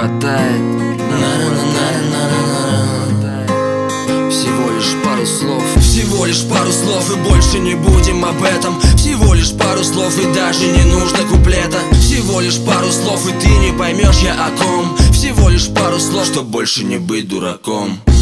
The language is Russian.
хватает. Всего лишь пару слов. Всего лишь пару слов и больше не будем об этом. Всего лишь пару слов и даже не нужно куплета. Всего лишь пару слов и ты не поймешь я о ком. Всего лишь пару слов, чтоб больше не быть дураком.